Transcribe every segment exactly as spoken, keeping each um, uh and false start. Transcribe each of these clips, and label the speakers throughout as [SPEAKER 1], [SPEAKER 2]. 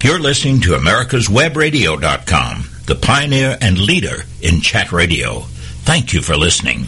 [SPEAKER 1] You're listening to America's Web Radio dot com, the pioneer and leader in chat radio. Thank you for listening.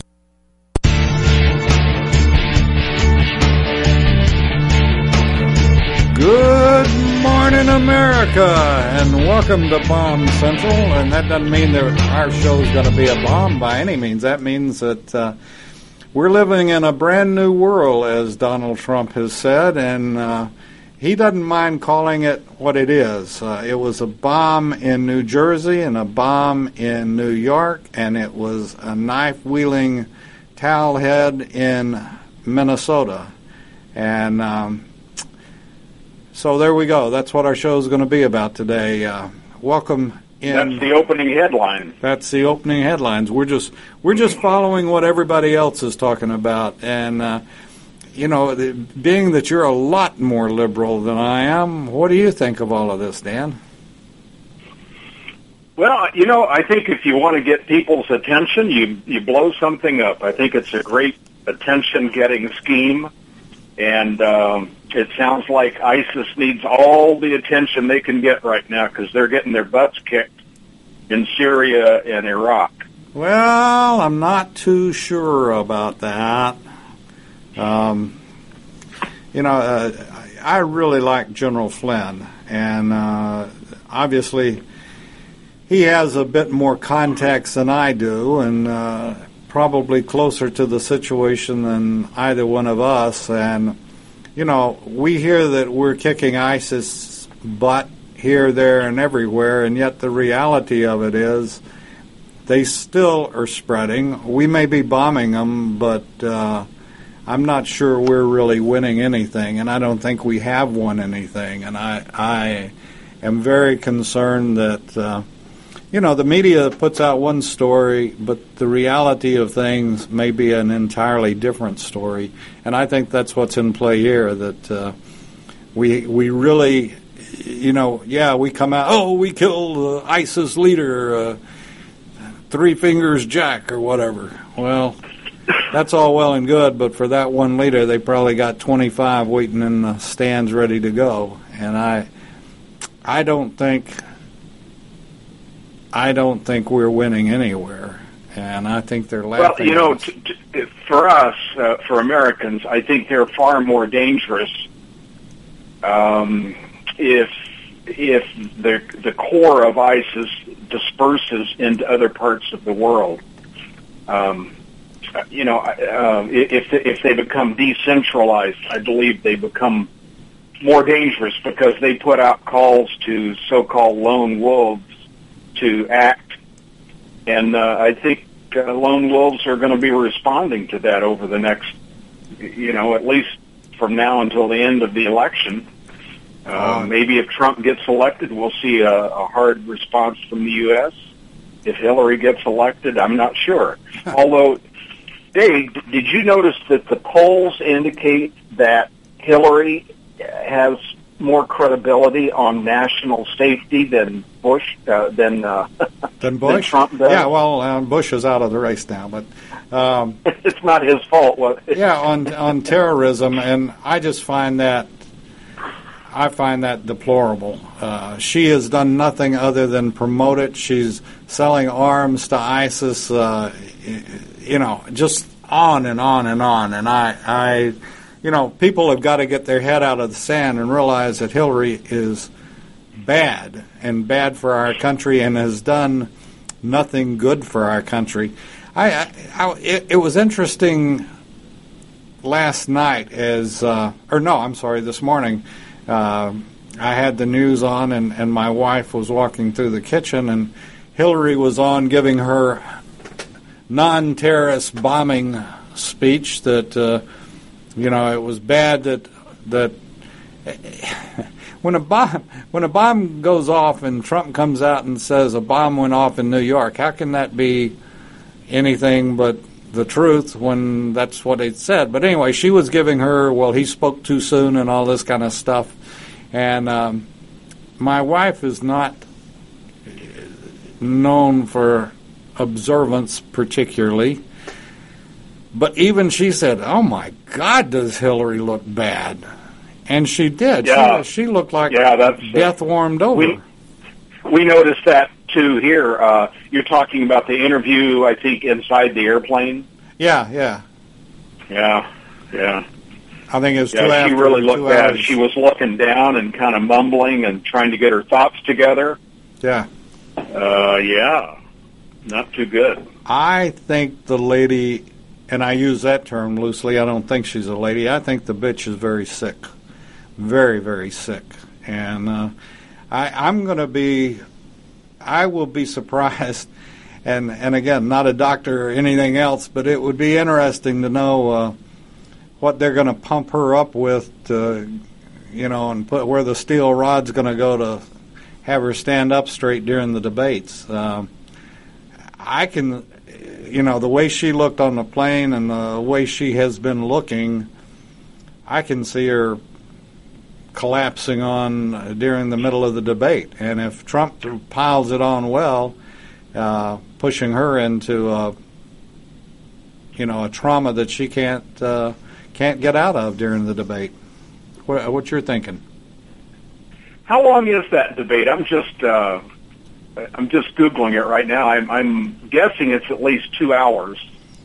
[SPEAKER 2] Good morning, America, and welcome to Bomb Central. And that doesn't mean that our show's going to be a bomb by any means. That means that uh, we're living in a brand new world, as Donald Trump has said, and uh, he doesn't mind calling it what it is. Uh, it was a bomb in New Jersey and a bomb in New York, and it was a knife-wielding towel head in Minnesota. And um, so there we go. That's what our show is going to be about today. Uh, welcome in.
[SPEAKER 3] That's the opening headline.
[SPEAKER 2] That's the opening headlines. We're just we're just following what everybody else is talking about, and. Uh, You know, the, being that you're a lot more liberal than I am, what do you think of all of this, Dan?
[SPEAKER 3] Well, you know, I think if you want to get people's attention, you you blow something up. I think it's a great attention-getting scheme, and um, it sounds like ISIS needs all the attention they can get right now because they're getting their butts kicked in Syria and Iraq.
[SPEAKER 2] Well, I'm not too sure about that. Um, you know, uh, I really like General Flynn, and uh, obviously he has a bit more context than I do, and uh, probably closer to the situation than either one of us. And, you know, we hear that we're kicking ISIS butt here, there, and everywhere, and yet the reality of it is they still are spreading. We may be bombing them, but uh, I'm not sure we're really winning anything, and I don't think we have won anything. And I, I am very concerned that, uh, you know, the media puts out one story, but the reality of things may be an entirely different story. And I think that's what's in play here, that uh, we we really, you know, yeah, we come out, oh, we killed uh, ISIS leader, uh, Three Fingers Jack or whatever. Well, that's all well and good, but for that one leader, they probably got twenty-five waiting in the stands ready to go. And I, I don't think, I don't think we're winning anywhere. And I think they're laughing.
[SPEAKER 3] Well, you know, t- t- for us, uh, for Americans, I think they're far more dangerous um, if if the the core of ISIS disperses into other parts of the world. Um, You know, uh, if if they become decentralized, I believe they become more dangerous because they put out calls to so-called lone wolves to act, and uh, I think uh, lone wolves are going to be responding to that over the next, you know, at least from now until the end of the election. Uh, maybe if Trump gets elected, we'll see a, a hard response from the U S If Hillary gets elected, I'm not sure. Although, Dave, did you notice that the polls indicate that Hillary has more credibility on national safety than Bush, uh, than, uh,
[SPEAKER 2] than Bush?
[SPEAKER 3] Than Trump does?
[SPEAKER 2] Yeah, well, uh, Bush is out of the race now, but um,
[SPEAKER 3] it's not his fault. What?
[SPEAKER 2] Yeah, on on terrorism, and I just find that I find that deplorable. Uh, she has done nothing other than promote it. She's selling arms to ISIS. Uh, you know, just on and on and on. And I, I, you know, people have got to get their head out of the sand and realize that Hillary is bad and bad for our country and has done nothing good for our country. I, I, I it, it was interesting last night as, uh, or no, I'm sorry, this morning. Uh, I had the news on, and, and my wife was walking through the kitchen, and Hillary was on giving her non-terrorist bombing speech that, uh, you know, it was bad that that when a bomb when a bomb goes off and Trump comes out and says a bomb went off in New York, how can that be anything but the truth when that's what it said? But anyway, she was giving her, well, he spoke too soon and all this kind of stuff. And um, my wife is not known for observance particularly, but even she said, oh my God, does Hillary look bad? And she did.
[SPEAKER 3] Yeah.
[SPEAKER 2] She, she looked like
[SPEAKER 3] yeah, that's,
[SPEAKER 2] death warmed over.
[SPEAKER 3] We, we noticed that, too, here. Uh, you're talking about the interview, I think, inside the airplane?
[SPEAKER 2] Yeah, yeah.
[SPEAKER 3] Yeah, yeah.
[SPEAKER 2] I think it was
[SPEAKER 3] yeah,
[SPEAKER 2] two after,
[SPEAKER 3] she really looked
[SPEAKER 2] two
[SPEAKER 3] bad.
[SPEAKER 2] hours.
[SPEAKER 3] She was looking down and kind of mumbling and trying to get her thoughts together.
[SPEAKER 2] Yeah.
[SPEAKER 3] Uh, yeah. Not too good.
[SPEAKER 2] I think the lady, and I use that term loosely, I don't think she's a lady. I think the bitch is very sick. Very, very sick. And uh, I, I'm going to be, I will be surprised, and, and again, not a doctor or anything else, but it would be interesting to know uh, what they're going to pump her up with to, you know, and put where the steel rod's going to go to have her stand up straight during the debates. Um, I can, you know, the way she looked on the plane and the way she has been looking, I can see her collapsing on uh, during the middle of the debate. And if Trump piles it on well, uh, pushing her into, uh, you know, a trauma that she can't uh, can't get out of during the debate. What, what you're thinking?
[SPEAKER 3] How long is that debate? I'm just uh, I'm just Googling it right now. I'm, I'm guessing it's at least two hours.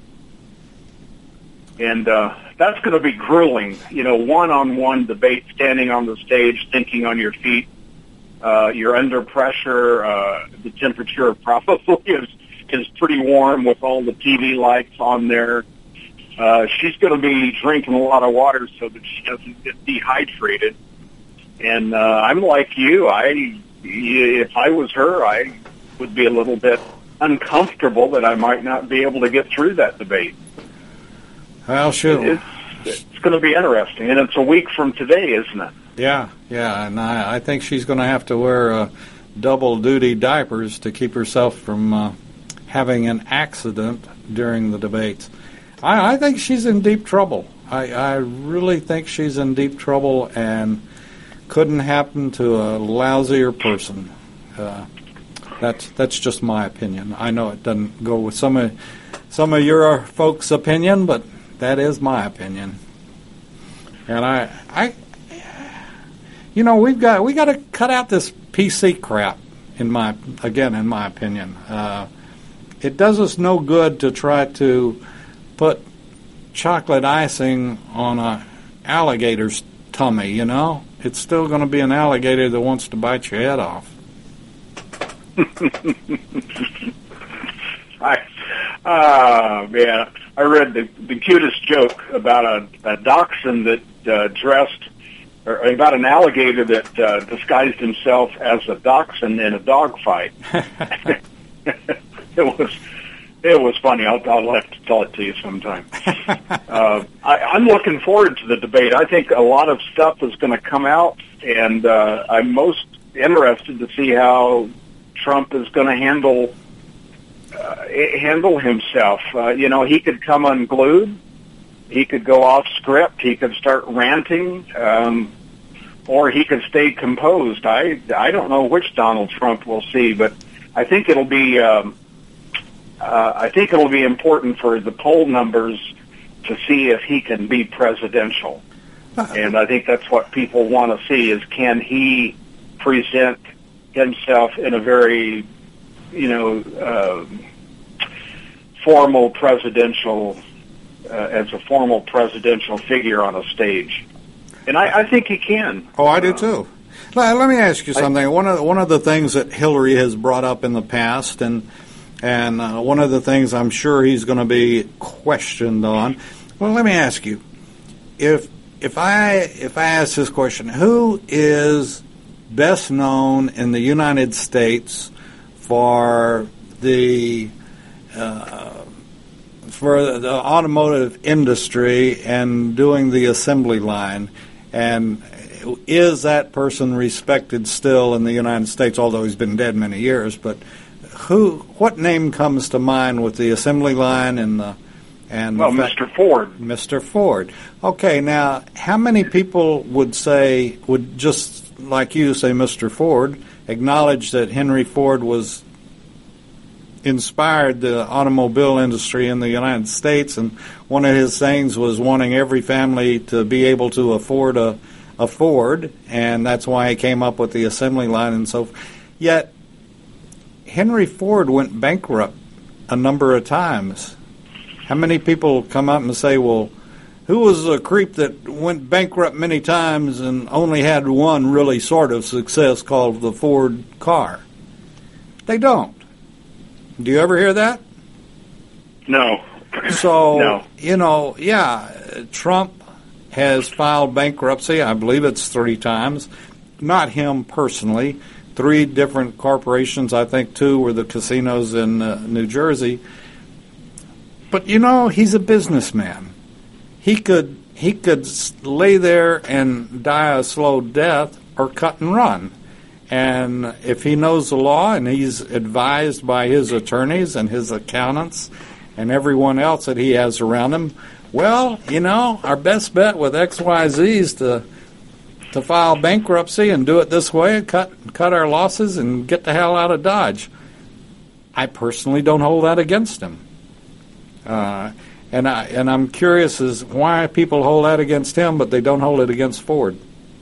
[SPEAKER 3] And uh, that's going to be grueling. You know, one-on-one debate, standing on the stage, thinking on your feet. Uh, you're under pressure. Uh, the temperature probably is, is pretty warm with all the T V lights on there. Uh, she's going to be drinking a lot of water so that she doesn't get dehydrated. And uh, I'm like you. I, if I was her, I would be a little bit uncomfortable that I might not be able to get through that debate.
[SPEAKER 2] Well, sure.
[SPEAKER 3] It's, it's going to be interesting, and it's a week from today, isn't it?
[SPEAKER 2] Yeah, yeah, and I, I think she's going to have to wear uh, double-duty diapers to keep herself from uh, having an accident during the debates. I, I think she's in deep trouble. I, I really think she's in deep trouble, and couldn't happen to a lousier person. Uh, that's that's just my opinion. I know it doesn't go with some of some of your folks' opinion, but that is my opinion. And I, I, you know, we've got we got to cut out this P C crap. In my again, in my opinion, uh, it does us no good to try to put chocolate icing on a alligator's tummy. You know, it's still going to be an alligator that wants to bite your head off.
[SPEAKER 3] I, uh, man, I read the, the cutest joke about a, a dachshund that uh, dressed, or about an alligator that uh, disguised himself as a dachshund in a dog fight. it was it was funny. I'll, I'll have to tell it to you sometime. uh, I, I'm looking forward to the debate. I think a lot of stuff is going to come out, and uh, I'm most interested to see how Trump is going to handle uh, handle himself. Uh, you know, he could come unglued. He could go off script. He could start ranting, um, or he could stay composed. I I don't know which Donald Trump we'll see, but I think it'll be um, uh, I think it'll be important for the poll numbers to see if he can be presidential. And I think that's what people want to see: is can he present himself in a very, you know, uh, formal presidential, uh, as a formal presidential figure on a stage. And I, I think he can.
[SPEAKER 2] Oh, I do too. Uh, let me ask you something. I, one of one of the things that Hillary has brought up in the past, and and uh, one of the things I'm sure he's going to be questioned on. Well, let me ask you, if if I if I ask this question, who is best known in the United States for the uh, for the automotive industry and doing the assembly line, and is that person respected still in the United States? Although he's been dead many years, but who? What name comes to mind with the assembly line and the and
[SPEAKER 3] well,
[SPEAKER 2] the fact,
[SPEAKER 3] Mister Ford.
[SPEAKER 2] Mister Ford. Okay, now how many people would say would just like you say, Mister Ford, acknowledge that Henry Ford was inspired the automobile industry in the United States, and one of his things was wanting every family to be able to afford a, a Ford, and that's why he came up with the assembly line and so forth. Yet, Henry Ford went bankrupt a number of times. How many people come up and say, well, who was a creep that went bankrupt many times and only had one really sort of success called the Ford car? They don't. Do you ever hear that?
[SPEAKER 3] No.
[SPEAKER 2] So,
[SPEAKER 3] no.
[SPEAKER 2] you know, yeah, Trump has filed bankruptcy. I believe it's three times. Not him personally. Three different corporations, I think two were the casinos in uh, New Jersey. But, you know, he's a businessman. He could he could lay there and die a slow death or cut and run. And if he knows the law and he's advised by his attorneys and his accountants and everyone else that he has around him, well, you know, our best bet with X Y Z is to to file bankruptcy and do it this way and cut cut our losses and get the hell out of Dodge. I personally don't hold that against him. Uh, and I and I'm curious as why people hold that against him, but they don't hold it against Ford.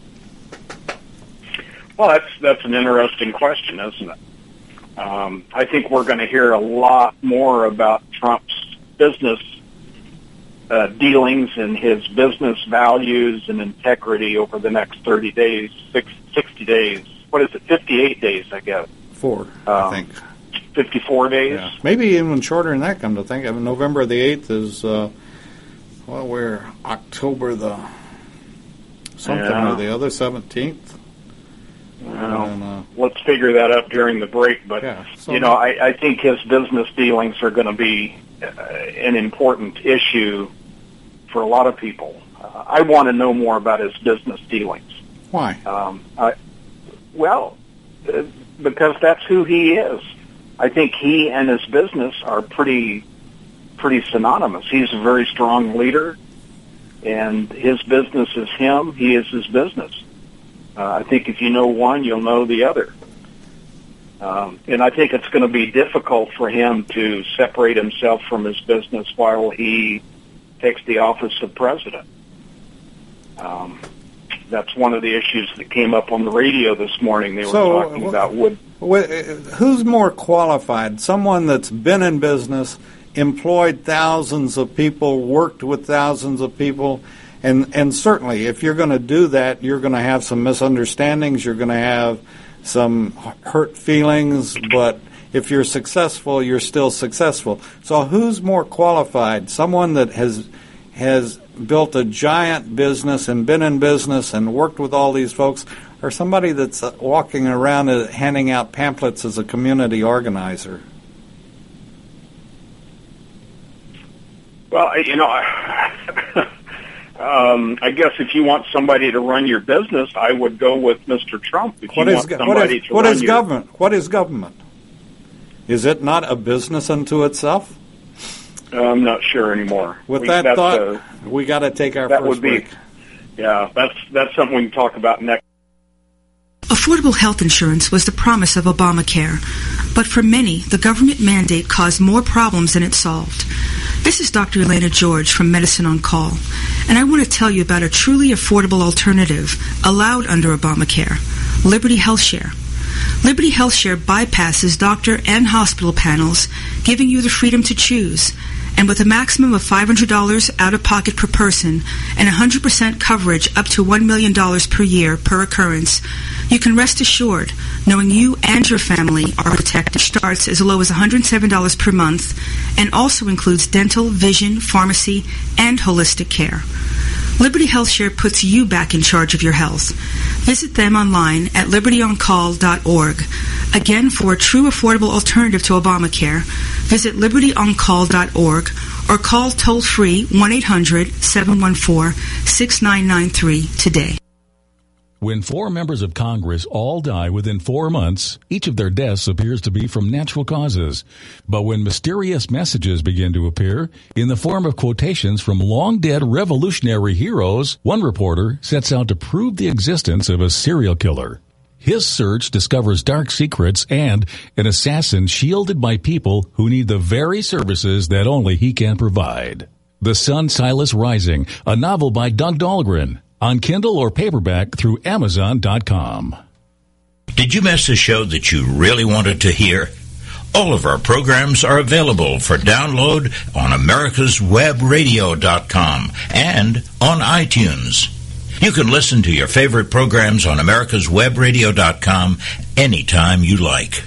[SPEAKER 3] Well, that's that's an interesting question, isn't it? Um, I think we're going to hear a lot more about Trump's business uh, dealings and his business values and integrity over the next thirty days, six, sixty days. What is it, fifty-eight days, I guess?
[SPEAKER 2] Four, um, I think.
[SPEAKER 3] fifty-four days?
[SPEAKER 2] Yeah. Maybe even shorter than that, come to think of it. November the eighth is, uh, well, we're October the something
[SPEAKER 3] yeah.
[SPEAKER 2] or the other, seventeenth.
[SPEAKER 3] Well,
[SPEAKER 2] and, uh,
[SPEAKER 3] let's figure that up during the break. But,
[SPEAKER 2] yeah, so
[SPEAKER 3] you know, I, I think his business dealings are going to be uh, an important issue for a lot of people. Uh, I want to know more about his business dealings.
[SPEAKER 2] Why?
[SPEAKER 3] Um, I, well, uh, because that's who he is. I think he and his business are pretty, pretty synonymous. He's a very strong leader, and his business is him. He is his business. Uh, I think if you know one, you'll know the other. Um, and I think it's going to be difficult for him to separate himself from his business while he takes the office of president. Um, that's one of the issues that came up on the radio this morning. They were
[SPEAKER 2] so,
[SPEAKER 3] talking
[SPEAKER 2] wh-
[SPEAKER 3] about would.
[SPEAKER 2] wh- who's more qualified? Someone that's been in business, employed thousands of people, worked with thousands of people. And and certainly, if you're going to do that, you're going to have some misunderstandings. You're going to have some hurt feelings. But if you're successful, you're still successful. So who's more qualified? Someone that has has built a giant business and been in business and worked with all these folks, or somebody that's walking around and handing out pamphlets as a community organizer?
[SPEAKER 3] Well, you know, I, um, I guess if you want somebody to run your business, I would go with Mister Trump. If
[SPEAKER 2] what
[SPEAKER 3] you
[SPEAKER 2] is,
[SPEAKER 3] want somebody
[SPEAKER 2] what is,
[SPEAKER 3] to
[SPEAKER 2] what
[SPEAKER 3] run
[SPEAKER 2] is
[SPEAKER 3] your,
[SPEAKER 2] government? What is government? Is it not a business unto itself?
[SPEAKER 3] Uh, I'm not sure anymore.
[SPEAKER 2] With
[SPEAKER 3] we,
[SPEAKER 2] that thought,
[SPEAKER 3] a,
[SPEAKER 2] we got to take our
[SPEAKER 3] that
[SPEAKER 2] first
[SPEAKER 3] would be,
[SPEAKER 2] break.
[SPEAKER 3] Yeah, that's that's something we can talk about next.
[SPEAKER 4] Affordable health insurance was the promise of Obamacare, but for many, the government mandate caused more problems than it solved. This is Doctor Elena George from Medicine on Call, and I want to tell you about a truly affordable alternative allowed under Obamacare, Liberty HealthShare. Liberty HealthShare bypasses doctor and hospital panels, giving you the freedom to choose. And with a maximum of five hundred dollars out-of-pocket per person and one hundred percent coverage up to one million dollars per year per occurrence, you can rest assured knowing you and your family are protected. Starts as low as one hundred seven dollars per month and also includes dental, vision, pharmacy, and holistic care. Liberty HealthShare puts you back in charge of your health. Visit them online at liberty on call dot org. Again, for a true affordable alternative to Obamacare, visit liberty on call dot org or call toll-free one eight hundred seven one four six nine nine three today.
[SPEAKER 5] When four members of Congress all die within four months, each of their deaths appears to be from natural causes. But when mysterious messages begin to appear in the form of quotations from long-dead revolutionary heroes, one reporter sets out to prove the existence of a serial killer. His search discovers dark secrets and an assassin shielded by people who need the very services that only he can provide. The Sun Silas Rising, a novel by Doug Dahlgren. on Kindle or paperback through Amazon dot com.
[SPEAKER 1] Did you miss a show that you really wanted to hear? All of our programs are available for download on americas web radio dot com and on iTunes. You can listen to your favorite programs on americas web radio dot com anytime you like.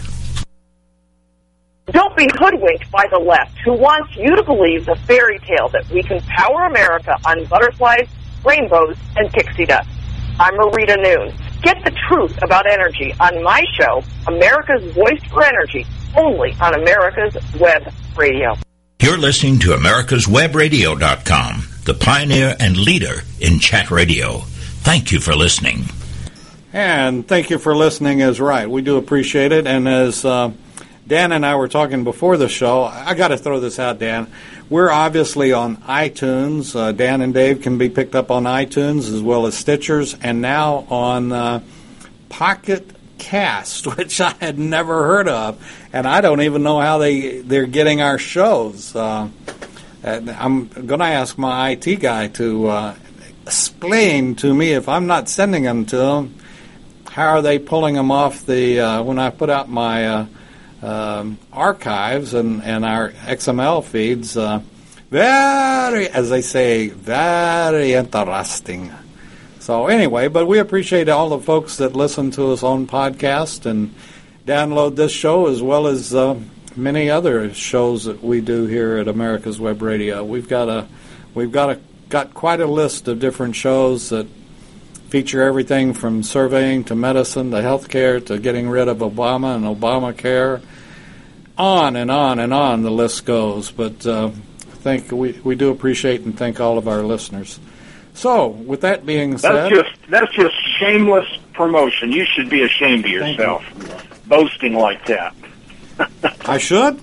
[SPEAKER 6] Don't be hoodwinked by the left, who wants you to believe the fairy tale that we can power America on butterflies, rainbows, and pixie dust. I'm Marita Noon. Get the truth about energy on my show, America's Voice for Energy, only on America's Web Radio.
[SPEAKER 1] You're listening to americas web radio dot com, the pioneer and leader in chat radio. Thank you for listening.
[SPEAKER 2] And thank you for listening is right. We do appreciate it. And as uh, Dan and I were talking before the show, I got to throw this out, Dan. We're obviously on iTunes. Uh, Dan and Dave can be picked up on iTunes as well as Stitchers, and now on uh, Pocket Cast, which I had never heard of, and I don't even know how they, they're getting our shows. Uh, I'm going to ask my I T guy to uh, explain to me, if I'm not sending them to them, how are they pulling them off the, uh, when I put out my uh, um, archives and, and our X M L feeds, uh, very, as they say, very interesting. So anyway, but we appreciate all the folks that listen to us on podcast and download this show as well as uh, many other shows that we do here at America's Web Radio. We've got a, we've got a, got quite a list of different shows that feature everything from surveying to medicine to healthcare to getting rid of Obama and Obamacare. On and on and on the list goes. But uh, I think we, we do appreciate and thank all of our listeners. So, with that being said...
[SPEAKER 3] That's just, that's just shameless promotion. You should be ashamed of yourself, you. boasting like that.
[SPEAKER 2] I should?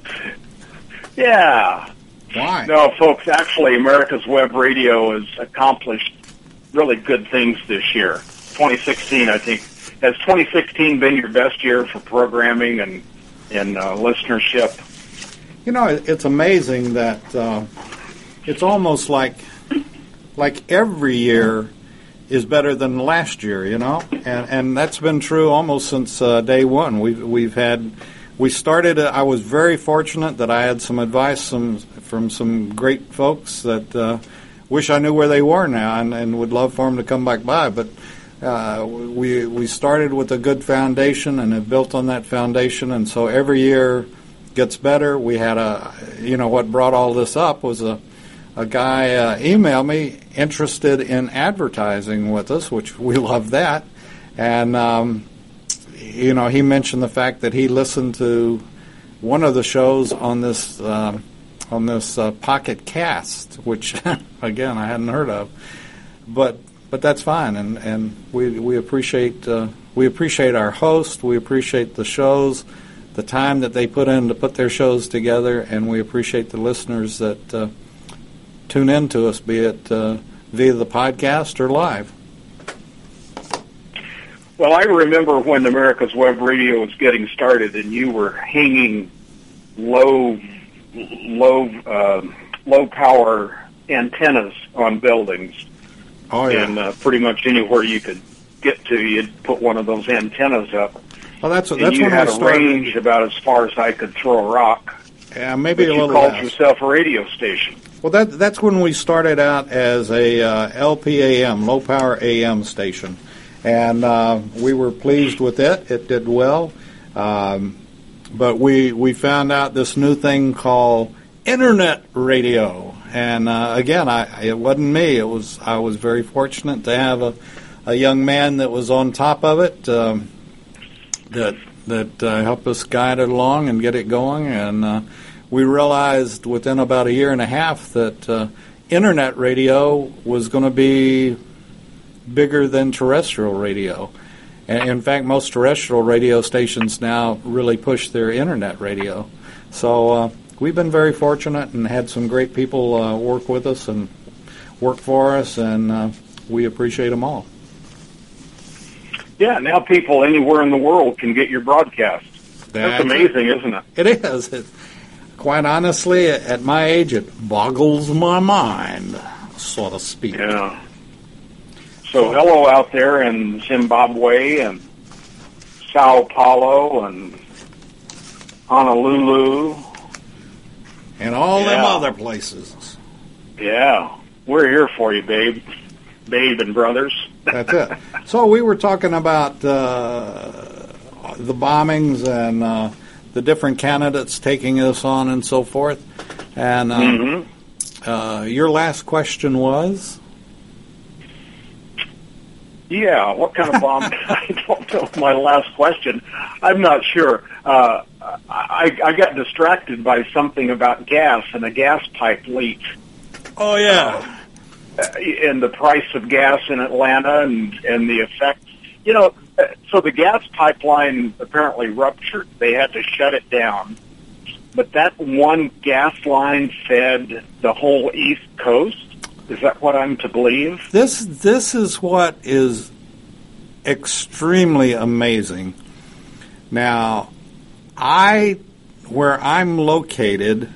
[SPEAKER 3] Yeah.
[SPEAKER 2] Why?
[SPEAKER 3] No, folks, actually, America's Web Radio has accomplished really good things this year. twenty sixteen, I think. Has twenty sixteen been your best year for programming and, and uh, listenership?
[SPEAKER 2] You know, it's amazing that uh, it's almost like... like every year is better than last year, you know, and and that's been true almost since uh, day one. We've we've had we started. Uh, I was very fortunate that I had some advice from from some great folks that uh, wish I knew where they were now, and, and would love for them to come back by. But uh, we we started with a good foundation and have built on that foundation, and so every year gets better. We had a, you know, what brought all this up was a. A guy uh, emailed me interested in advertising with us, which we love that. And, um, you know, he mentioned the fact that he listened to one of the shows on this uh, on this uh, Pocket Cast, which, again, I hadn't heard of. But but that's fine, and, and we we appreciate uh, we appreciate our host, we appreciate the shows, the time that they put in to put their shows together, and we appreciate the listeners that uh, tune in to us, be it uh, via the podcast or live.
[SPEAKER 3] Well, I remember when America's Web Radio was getting started, and you were hanging low, low, uh, low power antennas on buildings.
[SPEAKER 2] Oh yeah,
[SPEAKER 3] and uh, pretty much anywhere you could get to, you'd put one of those antennas up.
[SPEAKER 2] Well, that's
[SPEAKER 3] and
[SPEAKER 2] that's
[SPEAKER 3] you
[SPEAKER 2] when
[SPEAKER 3] had
[SPEAKER 2] I
[SPEAKER 3] a
[SPEAKER 2] started.
[SPEAKER 3] range about as far as I could throw a rock.
[SPEAKER 2] Yeah, maybe
[SPEAKER 3] but
[SPEAKER 2] a
[SPEAKER 3] you
[SPEAKER 2] little
[SPEAKER 3] called
[SPEAKER 2] less.
[SPEAKER 3] yourself a radio station.
[SPEAKER 2] Well, that that's when we started out as a uh, L P A M, low power A M station, and uh, we were pleased with it. It did well, um, but we we found out this new thing called internet radio, and uh, again, I it wasn't me. It was I was very fortunate to have a a young man that was on top of it, um, that that uh, helped us guide it along and get it going, and. Uh, We realized within about a year and a half that uh, internet radio was going to be bigger than terrestrial radio. And in fact, most terrestrial radio stations now really push their internet radio. So uh, we've been very fortunate and had some great people uh, work with us and work for us, and uh, we appreciate them all.
[SPEAKER 3] Yeah, now people anywhere in the world can get your broadcast. That's, That's amazing, isn't it?
[SPEAKER 2] It is. It, quite honestly, at my age, it boggles my mind, so to speak.
[SPEAKER 3] Yeah. So hello out there in Zimbabwe and Sao Paulo and Honolulu.
[SPEAKER 2] And all
[SPEAKER 3] yeah.
[SPEAKER 2] them other places.
[SPEAKER 3] Yeah. We're here for you, babe. Babe and brothers.
[SPEAKER 2] That's it. So we were talking about uh, the bombings and uh, the different candidates taking us on and so forth. And uh, mm-hmm. uh, your last question was?
[SPEAKER 3] Yeah, what kind of bomb? I don't know my last question. I'm not sure. Uh, I, I got distracted by something about gas and a gas pipe leak.
[SPEAKER 2] Oh, yeah.
[SPEAKER 3] Uh, and the price of gas in Atlanta and, and the effect. You know, so the gas pipeline apparently ruptured. They had to shut it down. But that one gas line fed the whole East Coast? Is that what I'm to believe?
[SPEAKER 2] This this is what is extremely amazing. Now, I where I'm located,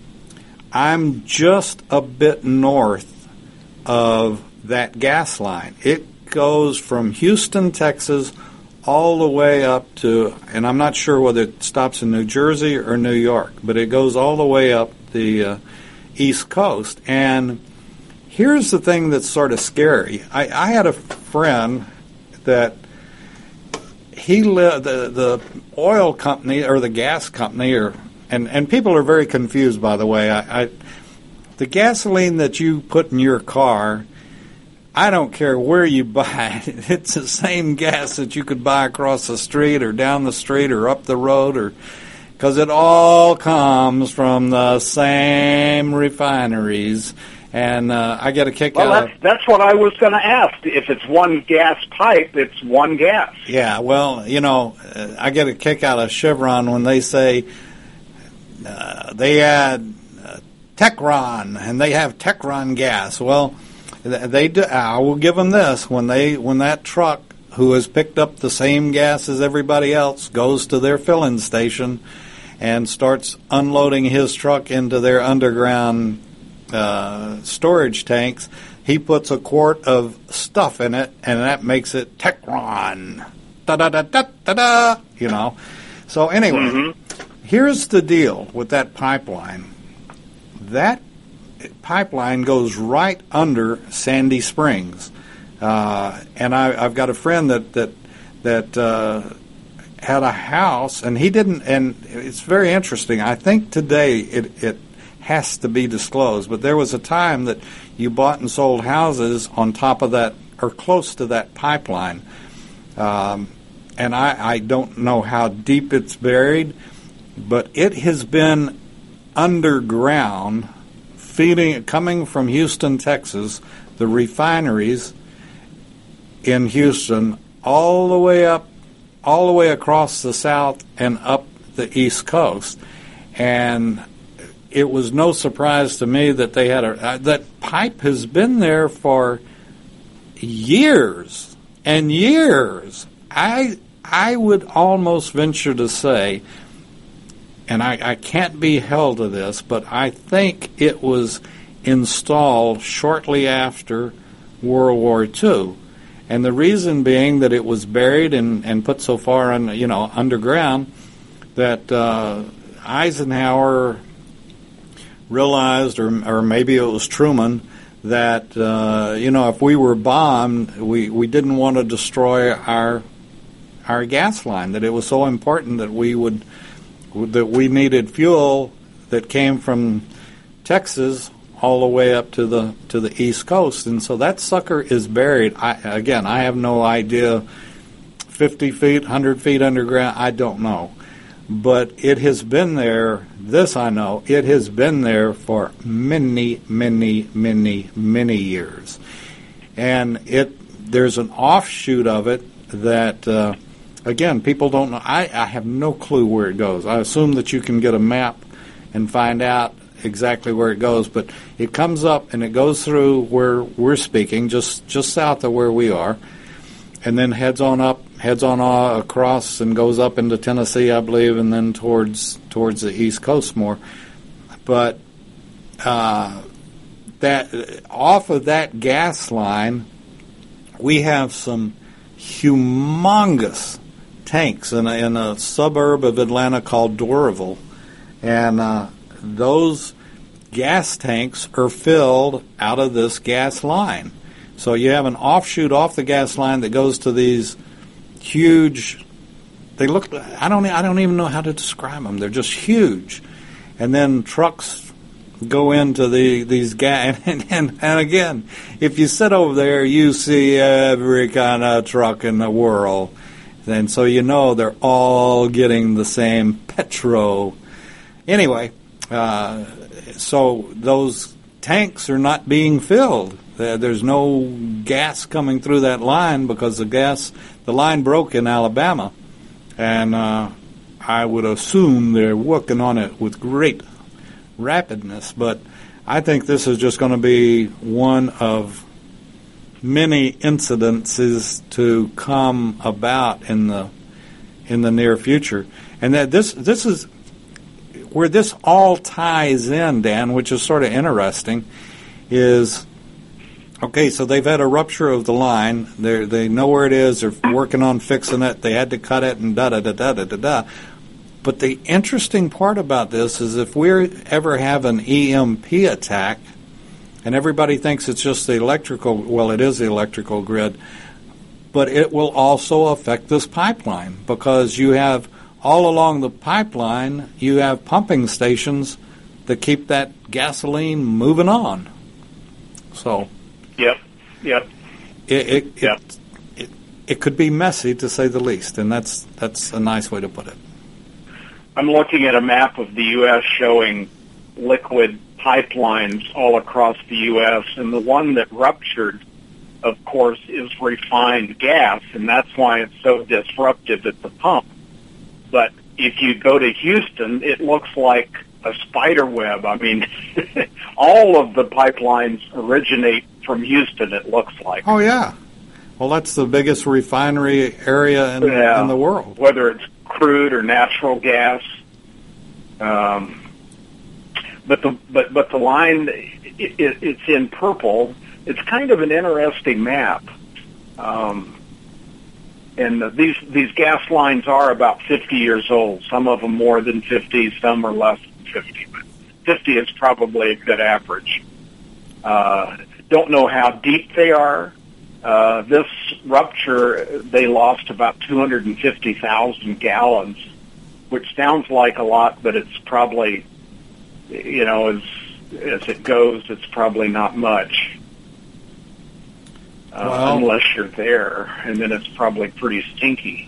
[SPEAKER 2] I'm just a bit north of that gas line. It goes from Houston, Texas, all the way up to, and I'm not sure whether it stops in New Jersey or New York, but it goes all the way up the uh, East Coast. And here's the thing that's sort of scary. I, I had a friend that he lived, the, the oil company or the gas company, or and, and people are very confused, by the way. I, I the gasoline that you put in your car, I don't care where you buy it. It's the same gas that you could buy across the street or down the street or up the road, or because it all comes from the same refineries. And uh, I get a kick
[SPEAKER 3] well,
[SPEAKER 2] out
[SPEAKER 3] that's, of... that's what I was going to ask. If it's one gas pipe, it's one gas.
[SPEAKER 2] Yeah, well, you know, uh, I get a kick out of Chevron when they say uh, they add uh, Techron, and they have Techron gas. Well, they do, I will give them this. When they when that truck, who has picked up the same gas as everybody else, goes to their filling station and starts unloading his truck into their underground Uh, storage tanks, he puts a quart of stuff in it, and that makes it Techron. Da da da da da da. You know. So anyway, mm-hmm. here's the deal with that pipeline. That pipeline goes right under Sandy Springs, uh, and I, I've got a friend that that that uh, had a house, and he didn't. And it's very interesting. I think today it it. has to be disclosed, but there was a time that you bought and sold houses on top of that or close to that pipeline, um, and I, I don't know how deep it's buried, but it has been underground, feeding, coming from Houston, Texas, the refineries in Houston, all the way up, all the way across the south and up the East Coast, and it was no surprise to me that they had a uh, that pipe has been there for years and years. I I would almost venture to say, and I, I can't be held to this, but I think it was installed shortly after World War Two, and the reason being that it was buried and, and put so far on, you know, underground that uh, Eisenhower realized, or or maybe it was Truman, that uh, you know, if we were bombed, we, we didn't want to destroy our our gas line. That it was so important that we would that we needed fuel that came from Texas all the way up to the to the East Coast, and so that sucker is buried. I, again, I have no idea. Fifty feet, hundred feet underground, I don't know. But it has been there, this I know, it has been there for many, many, many, many years. And it there's an offshoot of it that, uh, again, people don't know. I, I have no clue where it goes. I assume that you can get a map and find out exactly where it goes. But it comes up and it goes through where we're speaking, just, just south of where we are, and then heads on up, heads on uh, across and goes up into Tennessee, I believe, and then towards towards the East Coast more. But uh, that off of that gas line we have some humongous tanks in a, in a suburb of Atlanta called Doraville, and uh, those gas tanks are filled out of this gas line. So you have an offshoot off the gas line that goes to these huge. They look. I don't. I don't even know how to describe them. They're just huge, and then trucks go into the these gas. And, and and again, if you sit over there, you see every kind of truck in the world, and so you know they're all getting the same petro. Anyway, uh, so those tanks are not being filled. There's no gas coming through that line because the gas, the line broke in Alabama, and uh, I would assume they're working on it with great rapidness. But I think this is just going to be one of many incidences to come about in the in the near future, and that this this is where this all ties in, Dan, which is sort of interesting, is. Okay, so they've had a rupture of the line. They they know where it is. They're working on fixing it. They had to cut it and da da da da da da da. But the interesting part about this is if we ever have an E M P attack, and everybody thinks it's just the electrical. Well, it is the electrical grid, but it will also affect this pipeline because you have all along the pipeline you have pumping stations that keep that gasoline moving on. So.
[SPEAKER 3] Yep, yep.
[SPEAKER 2] It it,
[SPEAKER 3] yep.
[SPEAKER 2] it it it could be messy, to say the least, and that's that's a nice way to put it.
[SPEAKER 3] I'm looking at a map of the U S showing liquid pipelines all across the U S, and the one that ruptured, of course, is refined gas, and that's why it's so disruptive at the pump. But if you go to Houston, it looks like a spider web. I mean, all of the pipelines originate from Houston, it looks like.
[SPEAKER 2] Oh, yeah. Well, that's the biggest refinery area in,
[SPEAKER 3] yeah.
[SPEAKER 2] in the world.
[SPEAKER 3] Whether it's crude or natural gas. Um, but the but but the line, it, it, it's in purple. It's kind of an interesting map. Um, and the, these these gas lines are about fifty years old. Some of them more than fifty, some are less than fifty. But fifty is probably a good average. Uh, don't know how deep they are. Uh, this rupture, they lost about two hundred fifty thousand gallons, which sounds like a lot, but it's probably, you know, as as it goes, it's probably not much. Uh,
[SPEAKER 2] well,
[SPEAKER 3] unless you're there, and then it's probably pretty stinky.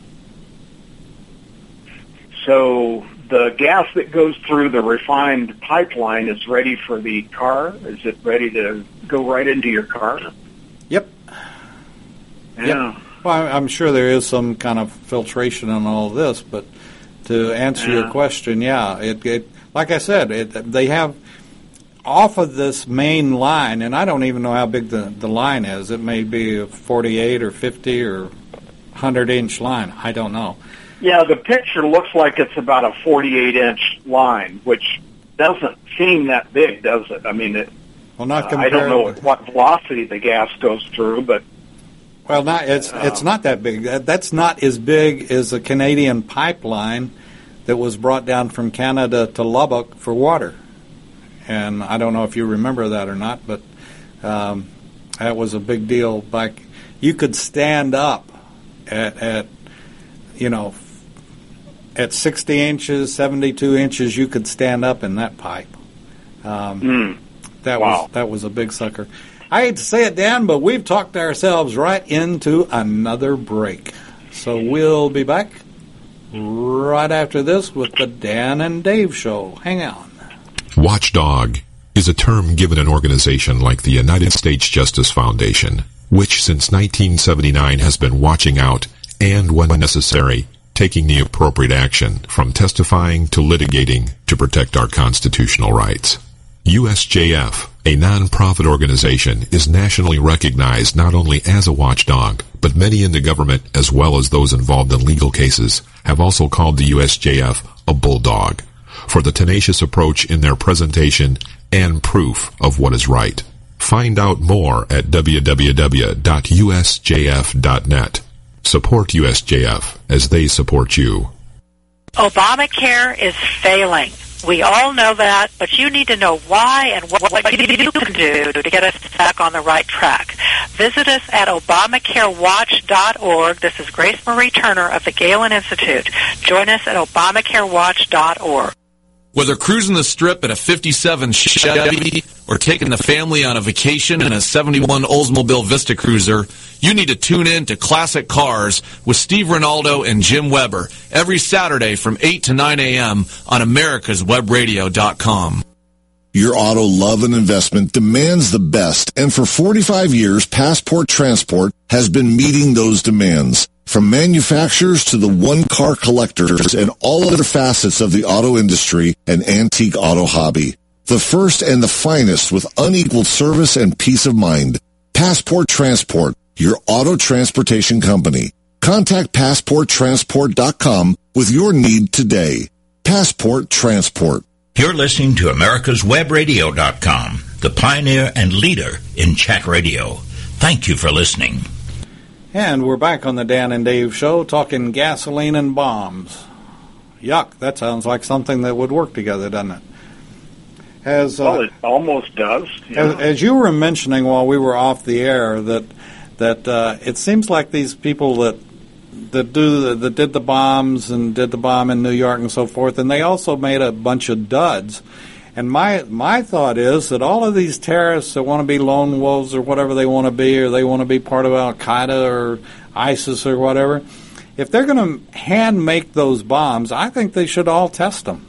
[SPEAKER 3] So the gas that goes through the refined pipeline is ready for the car? Is it ready to go right into your car?
[SPEAKER 2] Yep.
[SPEAKER 3] Yeah.
[SPEAKER 2] Yep. Well, I'm sure there is some kind of filtration on all of this, but to answer
[SPEAKER 3] yeah.
[SPEAKER 2] your question, yeah, it, it like I said, it, they have off of this main line, and I don't even know how big the, the line is. It may be a forty-eight or fifty or one hundred inch line. I don't know.
[SPEAKER 3] Yeah, the picture looks like it's about a forty-eight inch line, which doesn't seem that big, does it? I mean, it,
[SPEAKER 2] well, not
[SPEAKER 3] uh,
[SPEAKER 2] compared
[SPEAKER 3] I don't know with what velocity the gas goes through, but
[SPEAKER 2] well, not it's uh, it's not that big. That, that's not as big as a Canadian pipeline that was brought down from Canada to Lubbock for water. And I don't know if you remember that or not, but um, that was a big deal. Like you could stand up at, at you know, at sixty inches, seventy-two inches, you could stand up in that pipe. Um,
[SPEAKER 3] mm.
[SPEAKER 2] That
[SPEAKER 3] wow.
[SPEAKER 2] was that was a big sucker. I hate to say it, Dan, but we've talked ourselves right into another break. So we'll be back right after this with the Dan and Dave Show. Hang on.
[SPEAKER 7] Watchdog is a term given an organization like the United States Justice Foundation, which since nineteen seventy-nine has been watching out and, when necessary, taking the appropriate action, from testifying to litigating to protect our constitutional rights. U S J F, a non-profit organization, is nationally recognized not only as a watchdog, but many in the government, as well as those involved in legal cases, have also called the U S J F a bulldog, for the tenacious approach in their presentation and proof of what is right. Find out more at w w w dot u s j f dot net. Support U S J F as they support you.
[SPEAKER 8] Obamacare is failing. We all know that, but you need to know why and what, what you can do to get us back on the right track. Visit us at obamacare watch dot org. This is Grace Marie Turner of the Galen Institute. Join us at obamacare watch dot org.
[SPEAKER 9] Whether cruising the Strip in a fifty-seven Chevy or taking the family on a vacation in a seventy-one Oldsmobile Vista Cruiser, you need to tune in to Classic Cars with Steve Ronaldo and Jim Weber every Saturday from eight to nine a.m. on americas web radio dot com.
[SPEAKER 10] Your auto love and investment demands the best, and for forty-five years, Passport Transport has been meeting those demands. From manufacturers to the one-car collectors and all other facets of the auto industry and antique auto hobby. The first and the finest with unequaled service and peace of mind. Passport Transport, your auto transportation company. Contact passport transport dot com with your need today. Passport Transport.
[SPEAKER 1] You're listening to americas web radio dot com, the pioneer and leader in chat radio. Thank you for listening.
[SPEAKER 2] And we're back on the Dan and Dave Show talking gasoline and bombs. Yuck, that sounds like something that would work together, doesn't it? As, uh,
[SPEAKER 3] well, it almost does. Yeah.
[SPEAKER 2] As, as you were mentioning while we were off the air, that that uh, it seems like these people that that do the, that did the bombs and did the bomb in New York and so forth, and they also made a bunch of duds. And my my thought is that all of these terrorists that want to be lone wolves or whatever they want to be, or they want to be part of Al-Qaeda or ISIS or whatever, if they're going to hand make those bombs, I think they should all test them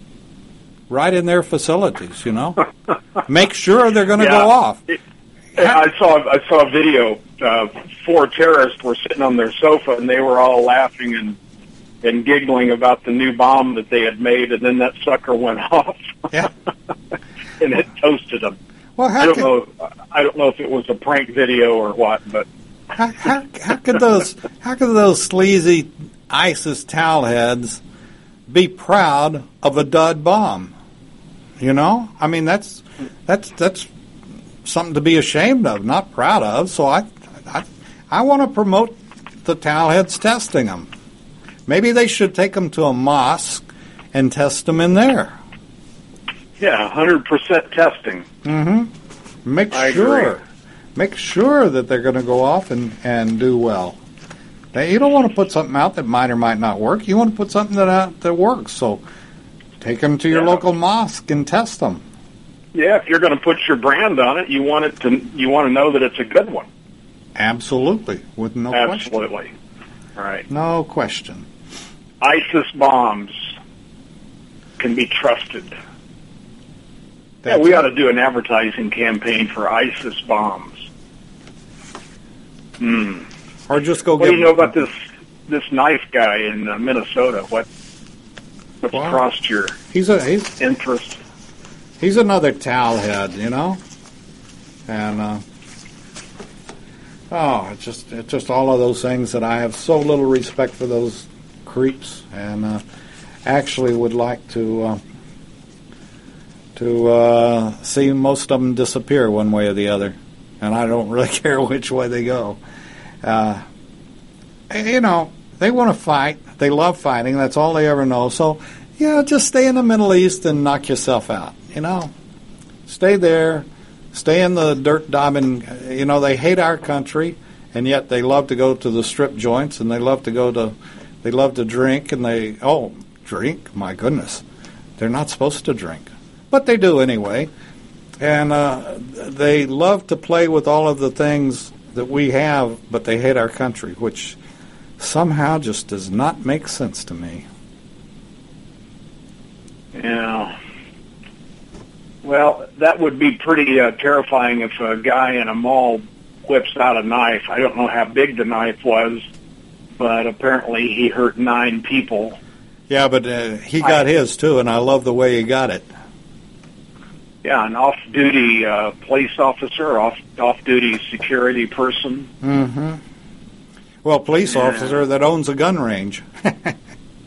[SPEAKER 2] right in their facilities, you know. Make sure they're going to
[SPEAKER 3] yeah.
[SPEAKER 2] go off.
[SPEAKER 3] It, I saw I saw a video. Uh, four terrorists were sitting on their sofa, and they were all laughing and and giggling about the new bomb that they had made, and then that sucker went off.
[SPEAKER 2] Yeah.
[SPEAKER 3] And it toasted them.
[SPEAKER 2] Well, how
[SPEAKER 3] I don't
[SPEAKER 2] could,
[SPEAKER 3] know. I don't know if it was a prank video or what, but
[SPEAKER 2] how, how, how could those how could those sleazy ISIS towelheads be proud of a dud bomb? You know, I mean that's that's that's something to be ashamed of, not proud of. So I I, I want to promote the towelheads testing them. Maybe they should take them to a mosque and test them in there.
[SPEAKER 3] Yeah, one hundred percent testing.
[SPEAKER 2] Mm-hmm. Make
[SPEAKER 3] I
[SPEAKER 2] sure.
[SPEAKER 3] agree.
[SPEAKER 2] Make sure that they're going to go off and, and do well. Now, you don't want to put something out that might or might not work. You want to put something that out that works. So take them to your
[SPEAKER 3] Yeah.
[SPEAKER 2] local mosque and test them.
[SPEAKER 3] Yeah, if you're going to put your brand on it, you want it to. You want to know that it's a good one.
[SPEAKER 2] Absolutely, with no question.
[SPEAKER 3] Absolutely. Right.
[SPEAKER 2] No question.
[SPEAKER 3] ISIS bombs can be trusted.
[SPEAKER 2] That's
[SPEAKER 3] yeah, we
[SPEAKER 2] it.
[SPEAKER 3] ought to do an advertising campaign for ISIS bombs. Hmm.
[SPEAKER 2] Or just go
[SPEAKER 3] What
[SPEAKER 2] get.
[SPEAKER 3] do you know about this this knife guy in uh, Minnesota? What what's
[SPEAKER 2] Well,
[SPEAKER 3] crossed your
[SPEAKER 2] He's a he's
[SPEAKER 3] interest?
[SPEAKER 2] he's another towelhead, you know, and uh, oh, it's just it's just all of those things that I have so little respect for those creeps, and uh, actually would like to uh, to uh, see most of them disappear one way or the other, and I don't really care which way they go. Uh, you know, they want to fight. They love fighting. That's all they ever know. So, yeah, just stay in the Middle East and knock yourself out. You know, stay there. Stay in the dirt daubing. You know, they hate our country, and yet they love to go to the strip joints, and they love to go to, they love to drink, and they, oh, drink? My goodness. They're not supposed to drink. But they do anyway. And uh, they love to play with all of the things that we have, but they hate our country, which somehow just does not make sense to me.
[SPEAKER 3] Yeah. Well, that would be pretty uh, terrifying if a guy in a mall whips out a knife. I don't know how big the knife was, but apparently he hurt nine people.
[SPEAKER 2] Yeah, but uh, he got I, his, too, and I love the way he got it.
[SPEAKER 3] Yeah, an off-duty uh, police officer, off, off-duty security person.
[SPEAKER 2] Mm-hmm. Well, police yeah. officer that owns a gun range.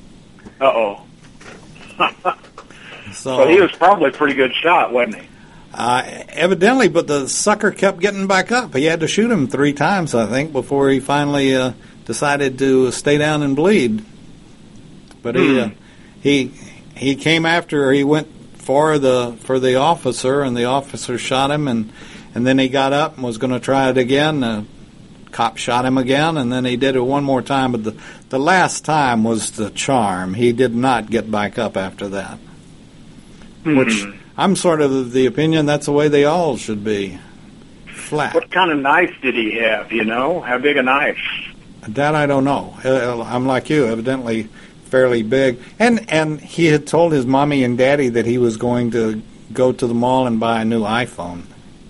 [SPEAKER 3] Uh-oh.
[SPEAKER 2] so,
[SPEAKER 3] so he was probably a pretty good shot, wasn't he?
[SPEAKER 2] Uh, evidently, but the sucker kept getting back up. He had to shoot him three times, I think, before he finally uh, decided to stay down and bleed. But hmm. he uh, he he came after. He went for the for the officer, and the officer shot him, and and then he got up and was going to try it again. The cop shot him again, and then he did it one more time. But the the last time was the charm. He did not get back up after that. Hmm. Which I'm sort of the opinion that's the way they all should be, flat.
[SPEAKER 3] What kind of knife did he have, you know? How big a knife?
[SPEAKER 2] That I don't know. I'm like you, evidently fairly big. And and he had told his mommy and daddy that he was going to go to the mall and buy a new iPhone.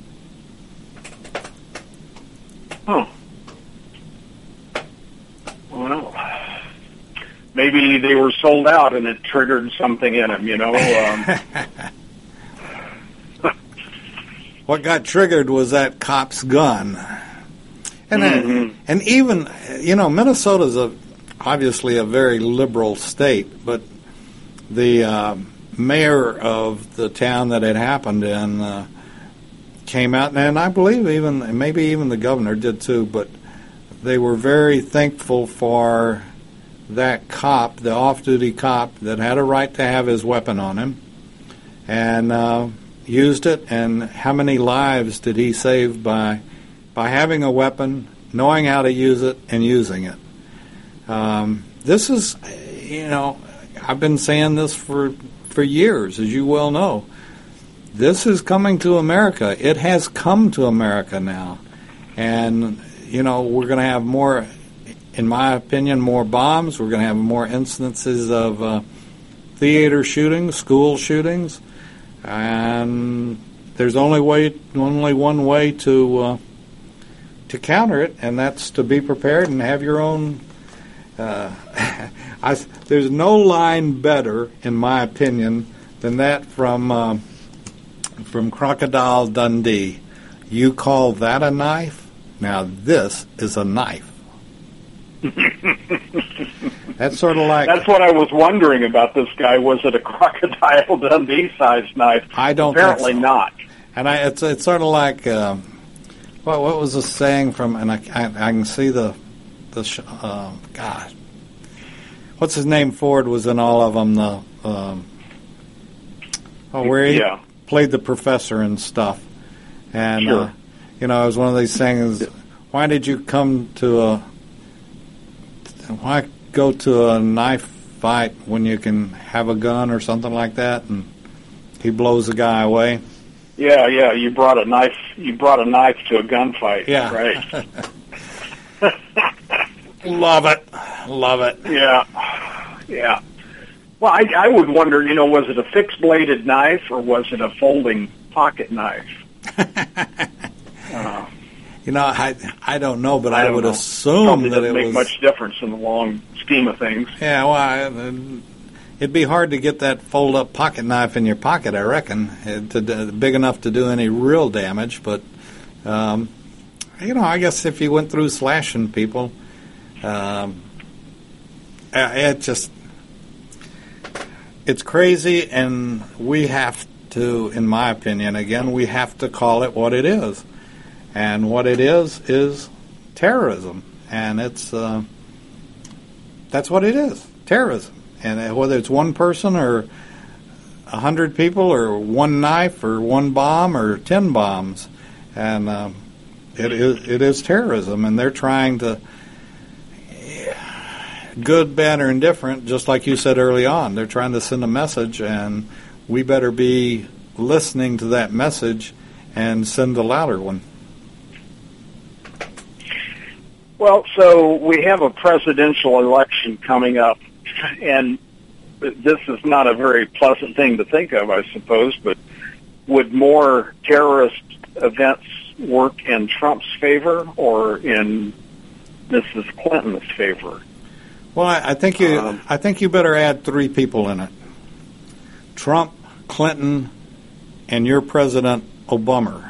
[SPEAKER 3] Oh. Well, maybe they were sold out and it triggered something in him, you know? Um,
[SPEAKER 2] What got triggered was that cop's gun. And mm-hmm. uh, and even, you know, Minnesota's a, obviously a very liberal state, but the uh, mayor of the town that it happened in uh, came out, and I believe even, maybe even the governor did too, but they were very thankful for that cop, the off-duty cop, that had a right to have his weapon on him, and uh, used it. And how many lives did he save by by having a weapon, knowing how to use it, and using it? Um, this is, you know, I've been saying this for for years, as you well know. This is coming to America. It has come to America now. And, you know, we're going to have more, in my opinion, more bombs. We're going to have more instances of uh, theater shootings, school shootings. And there's only way, only one way to uh, to counter it, and that's to be prepared and have your own. Uh, I, there's no line better, in my opinion, than that from uh, from Crocodile Dundee. You call that a knife? Now this is a knife. That's sort of like...
[SPEAKER 3] That's what I was wondering about this guy. Was it a Crocodile Dundee-sized knife?
[SPEAKER 2] I don't
[SPEAKER 3] Apparently
[SPEAKER 2] think so.
[SPEAKER 3] not.
[SPEAKER 2] And I, it's it's sort of like... Um, what, what was the saying from... And I, I, I can see the... the sh- uh, God. What's his name? Ford was in all of them. The um, oh, where he
[SPEAKER 3] yeah.
[SPEAKER 2] played the professor and stuff. And,
[SPEAKER 3] sure.
[SPEAKER 2] uh, you know, it was one of these things... Why did you come to a... Why go to a knife fight when you can have a gun or something like that? And he blows the guy away.
[SPEAKER 3] Yeah, yeah. You brought a knife. You brought a knife to a gunfight.
[SPEAKER 2] Yeah,
[SPEAKER 3] right.
[SPEAKER 2] Love it, love it.
[SPEAKER 3] Yeah, yeah. Well, I, I would wonder. You know, was it a fixed bladed knife or was it a folding pocket knife? uh,
[SPEAKER 2] You know, I I don't know, but
[SPEAKER 3] I,
[SPEAKER 2] I would
[SPEAKER 3] know.
[SPEAKER 2] assume
[SPEAKER 3] Probably
[SPEAKER 2] that it
[SPEAKER 3] doesn't make
[SPEAKER 2] was
[SPEAKER 3] much difference in the long scheme of things.
[SPEAKER 2] Yeah, well, I, it'd be hard to get that fold-up pocket knife in your pocket, I reckon, it, to, big enough to do any real damage. But um, you know, I guess if you went through slashing people, um, it just it's crazy, and we have to, in my opinion, again, we have to call it what it is. And what it is is terrorism, and it's uh, that's what it is, terrorism. And whether it's one person or a hundred people or one knife or one bomb or ten bombs, and um, it is it is terrorism. And they're trying to, good, bad, or indifferent, just like you said early on, they're trying to send a message, and we better be listening to that message and send a louder one.
[SPEAKER 3] Well, so we have a presidential election coming up, and this is not a very pleasant thing to think of, I suppose, but would more terrorist events work in Trump's favor or in Missus Clinton's favor?
[SPEAKER 2] Well, I, I think you
[SPEAKER 3] um,
[SPEAKER 2] I think you better add three people in it. Trump, Clinton, and your President Obama.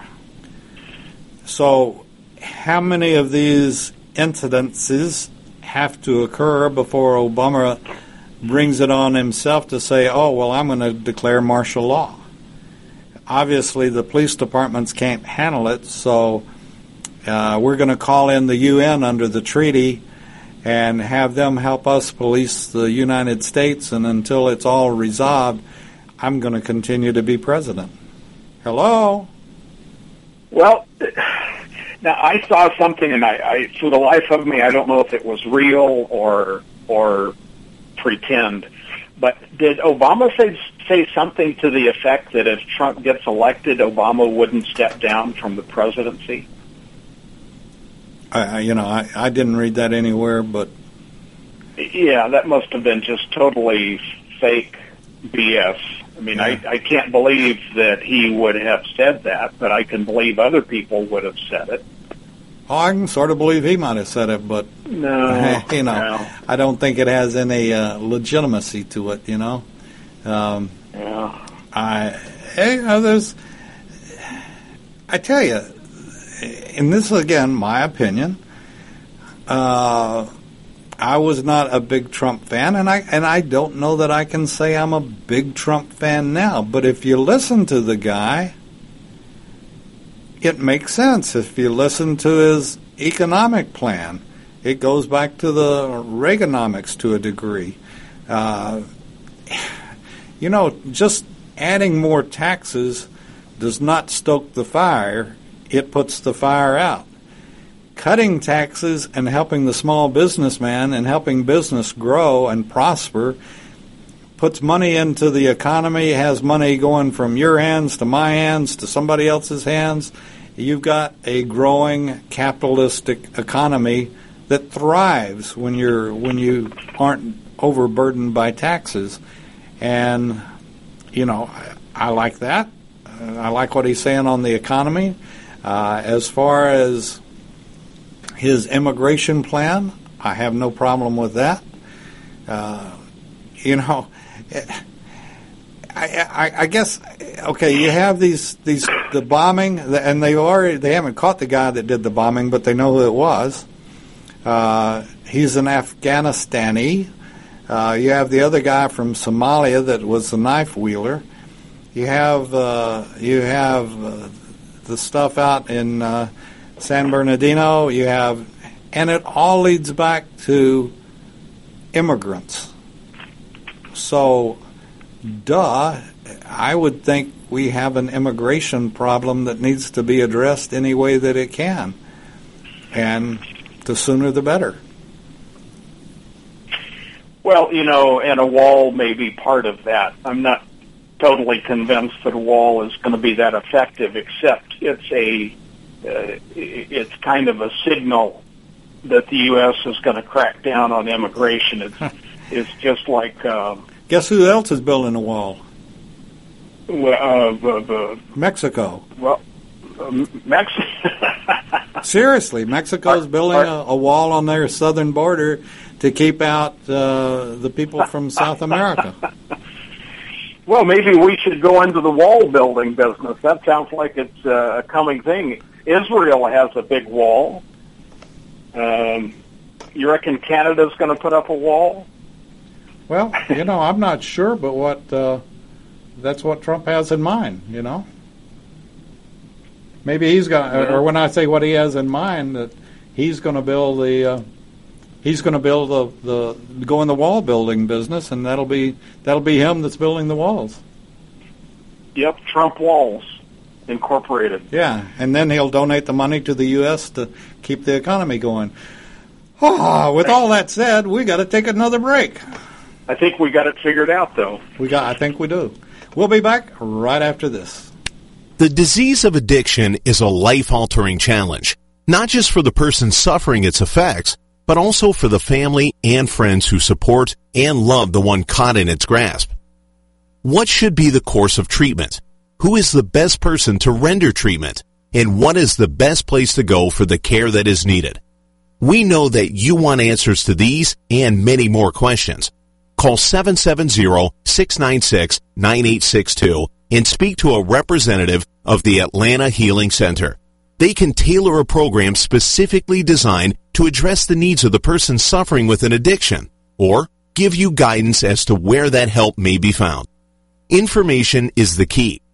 [SPEAKER 2] So how many of these incidences have to occur before Obama brings it on himself to say, oh, well, I'm going to declare martial law? obviously the police departments can't handle it, so uh, we're going to call in the U N under the treaty and have them help us police the United States, and until it's all resolved, I'm going to continue to be president. Hello?
[SPEAKER 3] Well, now I saw something, and I, I, for the life of me, I don't know if it was real or or pretend, but did Obama say, say something to the effect that if Trump gets elected, Obama wouldn't step down from the presidency?
[SPEAKER 2] I, you know, I, I didn't read that anywhere, but...
[SPEAKER 3] Yeah, that must have been just totally fake B S. I mean, I, I can't believe that he would have said that, but I can believe other people would have said it.
[SPEAKER 2] Oh, I can sort of believe he might have said it, but,
[SPEAKER 3] no,
[SPEAKER 2] you know,
[SPEAKER 3] no.
[SPEAKER 2] I don't think it has any uh, legitimacy to it, you know. Um,
[SPEAKER 3] yeah.
[SPEAKER 2] I, hey, uh, there's, I tell you, and this is, again, my opinion, uh, I was not a big Trump fan, and I and I don't know that I can say I'm a big Trump fan now. But if you listen to the guy, it makes sense. If you listen to his economic plan, it goes back to the Reaganomics to a degree. Uh, you know, just adding more taxes does not stoke the fire. It puts the fire out. Cutting taxes and helping the small businessman and helping business grow and prosper puts money into the economy, has money going from your hands to my hands to somebody else's hands. You've got a growing capitalistic economy that thrives when you're when you aren't overburdened by taxes. And, you know, I, I like that. Uh, I like what he's saying on the economy. Uh, as far as his immigration plan, I have no problem with that. Uh, you know, I, I, I guess, okay, you have these these the bombing, and they already they haven't caught the guy that did the bombing, but they know who it was. Uh, he's an Afghanistani. Uh, you have the other guy from Somalia that was the knife wheeler. You have uh, you have. Uh, the stuff out in uh, San Bernardino, you have, and it all leads back to immigrants. So, duh, I would think we have an immigration problem that needs to be addressed any way that it can. And the sooner the better.
[SPEAKER 3] Well, you know, and a wall may be part of that. I'm not totally convinced that a wall is going to be that effective, except it's a uh, it's kind of a signal that the U S is going to crack down on immigration. It's it's just like uh,
[SPEAKER 2] guess who else is building a wall?
[SPEAKER 3] Well, uh, uh,
[SPEAKER 2] Mexico.
[SPEAKER 3] Well, uh, Mexico.
[SPEAKER 2] Seriously, Mexico's building a, a wall on their southern border to keep out uh, the people from South America.
[SPEAKER 3] Well, maybe we should go into the wall building business. That sounds like it's uh, a coming thing. Israel has a big wall. Um, you reckon Canada's going to put up a wall?
[SPEAKER 2] Well, you know, I'm not sure, but what uh, that's what Trump has in mind, you know. Maybe he's going to, or when I say what he has in mind, that he's going to build the, uh, he's going to build the, the, go in the wall building business, and that'll be, that'll be him that's building the walls.
[SPEAKER 3] Yep, Trump Walls Incorporated.
[SPEAKER 2] Yeah, and then he'll donate the money to the U S to keep the economy going. Oh, with all that said, we got to take another break.
[SPEAKER 3] I think we got it figured out, though.
[SPEAKER 2] We got, I think we do. We'll be back right after this.
[SPEAKER 11] The disease of addiction is a life-altering challenge, not just for the person suffering its effects, but also for the family and friends who support and love the one caught in its grasp. What should be the course of treatment? Who is the best person to render treatment? And what is the best place to go for the care that is needed? We know that you want answers to these and many more questions. Call seven seven zero, six nine six, nine eight six two and speak to a representative of the Atlanta Healing Center. They can tailor a program specifically designed to address the needs of the person suffering with an addiction, or give you guidance as to where that help may be found. Information is the key,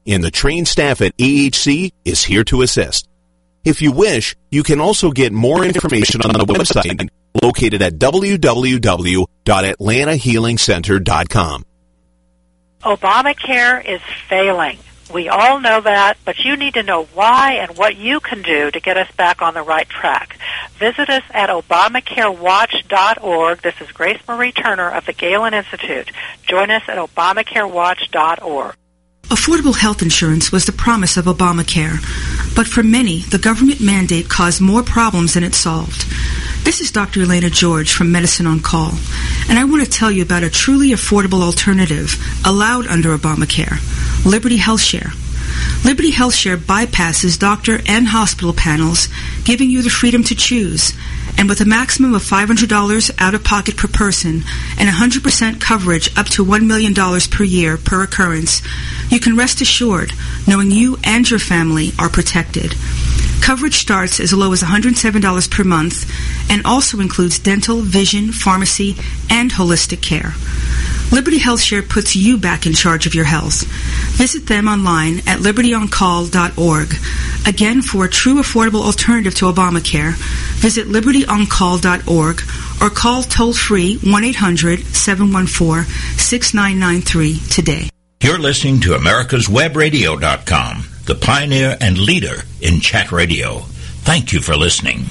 [SPEAKER 11] and the trained staff at A H C is here to assist. If you wish, you can also get more information on the website located at w w w dot atlanta healing center dot com.
[SPEAKER 8] Obamacare is failing. We all know that, but you need to know why and what you can do to get us back on the right track. Visit us at obamacare watch dot org. This is Grace Marie Turner of the Galen Institute. Join us at obamacare watch dot org.
[SPEAKER 4] Affordable health insurance was the promise of Obamacare, but for many, the government mandate caused more problems than it solved. This is Doctor Elena George from Medicine on Call, and I want to tell you about a truly affordable alternative allowed under Obamacare, Liberty HealthShare. Liberty HealthShare bypasses doctor and hospital panels, giving you the freedom to choose. And with a maximum of five hundred dollars out-of-pocket per person and one hundred percent coverage up to one million dollars per year per occurrence, you can rest assured knowing you and your family are protected. Coverage starts as low as one hundred seven dollars per month and also includes dental, vision, pharmacy, and holistic care. Liberty HealthShare puts you back in charge of your health. Visit them online at liberty on call dot org. Again, for a true affordable alternative to Obamacare, visit liberty on call dot org or call toll-free one eight hundred seven one four six nine nine three today.
[SPEAKER 1] You're listening to americas web radio dot com, the pioneer and leader in chat radio. Thank you for listening.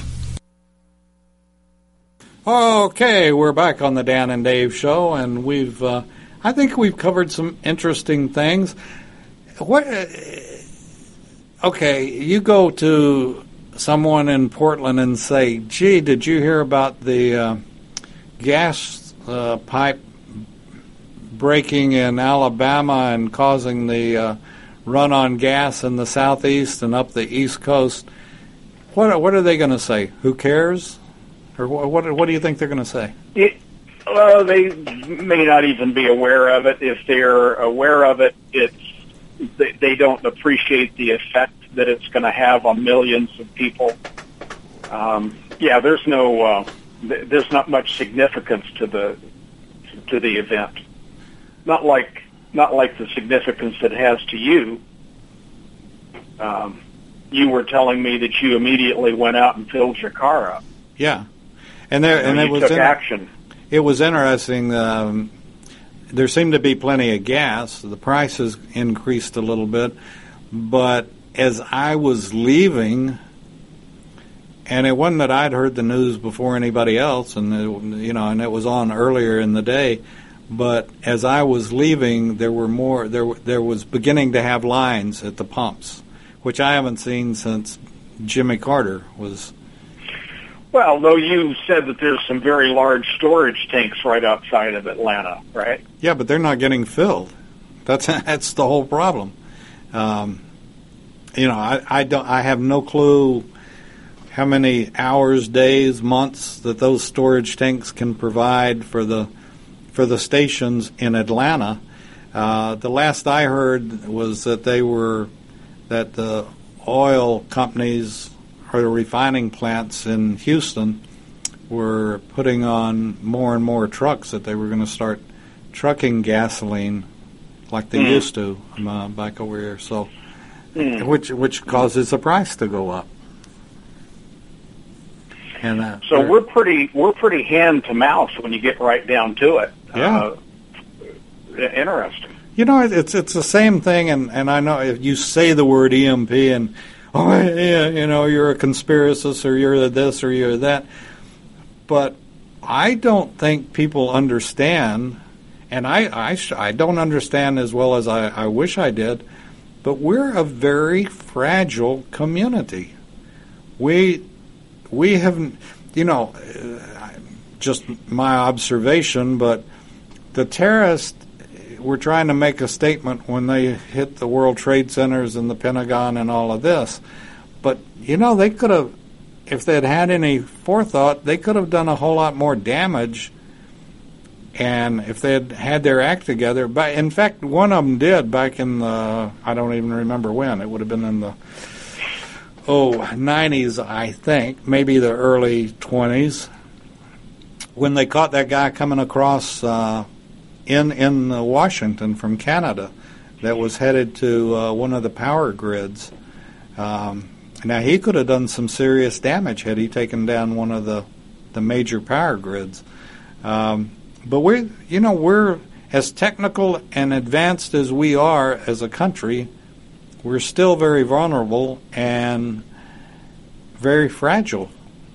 [SPEAKER 2] Okay, we're back on the Dan and Dave Show, and we've, uh, I think we've covered some interesting things. What? Uh, okay, you go to someone in Portland and say, "Gee, did you hear about the uh, gas uh, pipe breaking in Alabama and causing the uh, run on gas in the southeast and up the east coast?" What what are they going to say? Who cares? Or what, what, what do you think they're going to say?
[SPEAKER 3] It, well, they may not even be aware of it. If they're aware of it, it's they, they don't appreciate the effect that it's going to have on millions of people. Um, yeah, there's no, uh, th- there's not much significance to the to the event. Not like not like the significance it has to you. Um, you were telling me that you immediately went out and filled your car up.
[SPEAKER 2] Yeah. And there, and
[SPEAKER 3] you
[SPEAKER 2] it was
[SPEAKER 3] took
[SPEAKER 2] in,
[SPEAKER 3] action.
[SPEAKER 2] It was interesting. Um, there seemed to be plenty of gas. The prices increased a little bit, but as I was leaving, and it wasn't that I'd heard the news before anybody else, and it, you know, and it was on earlier in the day. But as I was leaving, there were more. There, there was beginning to have lines at the pumps, which I haven't seen since Jimmy Carter was.
[SPEAKER 3] Well, though you said that there's some very large storage tanks right outside of Atlanta, right?
[SPEAKER 2] Yeah, but they're not getting filled. That's that's the whole problem. Um, you know, I, I don't. I have no clue how many hours, days, months that those storage tanks can provide for the for the stations in Atlanta. Uh, the last I heard was that they were that the oil companies or the refining plants in Houston were putting on more and more trucks, that they were going to start trucking gasoline like they mm. used to uh, back over here. So, mm. which which causes the price to go up. And uh,
[SPEAKER 3] so we're pretty we're pretty hand to mouth when you get right down to it.
[SPEAKER 2] Yeah,
[SPEAKER 3] uh, interesting.
[SPEAKER 2] You know, it's it's the same thing, and, and I know if you say the word E M P and oh yeah, you know, you're a conspiracist or you're this or you're that, but I don't think people understand, and I I, sh- I don't understand as well as I, I wish I did, but we're a very fragile community. We we haven't, you know, just my observation, but the terrorists were trying to make a statement when they hit the World Trade Centers and the Pentagon and all of this. But, you know, they could have, if they had had any forethought, they could have done a whole lot more damage. And if they had had their act together, but in fact, one of them did back in the, I don't even remember when. It would have been in the, oh, nineties, I think, maybe the early twenties, when they caught that guy coming across uh, in in uh, Washington from Canada, that was headed to uh, one of the power grids. Um, now, he could have done some serious damage had he taken down one of the, the major power grids. Um, but we're, you know, we're as technical and advanced as we are as a country, we're still very vulnerable and very fragile.